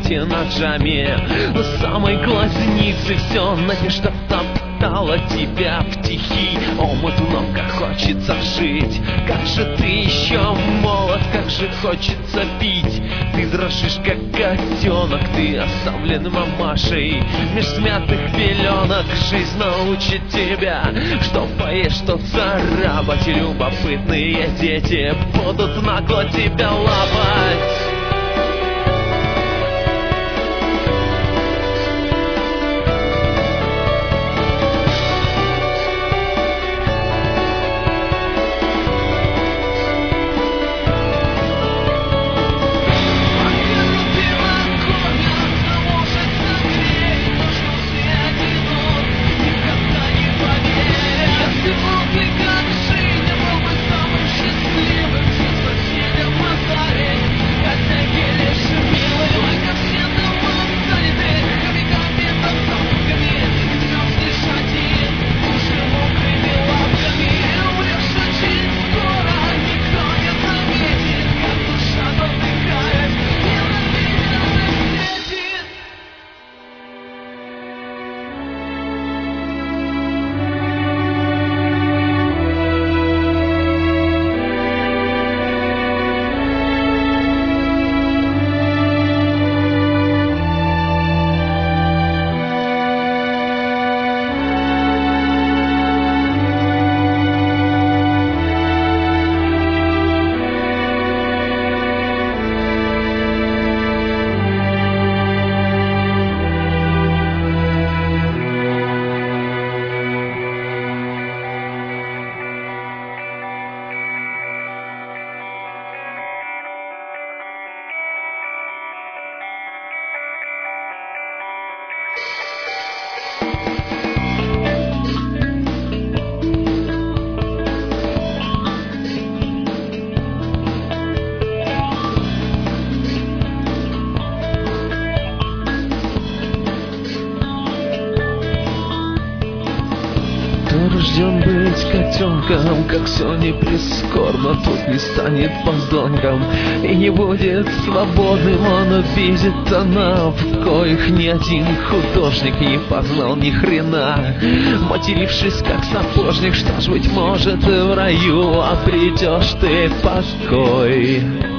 свете ножами. На самой глазнице все надежда втоптала тебя в тихий омут. Но как хочется жить, как же ты еще молод, как же хочется пить. Ты дрожишь, как котенок, ты оставлен мамашей меж смятых пеленок. Жизнь научит тебя, что поешь, что царапать. Любопытные дети будут нагло тебя лапать. Рожден быть котенком, как все не прискорбно, тут не станет подонком и не будет свободным. Он увидит тона, в коих ни один художник не познал ни хрена. Матерившись как сапожник, что ж, быть может, в раю обретешь ты покой.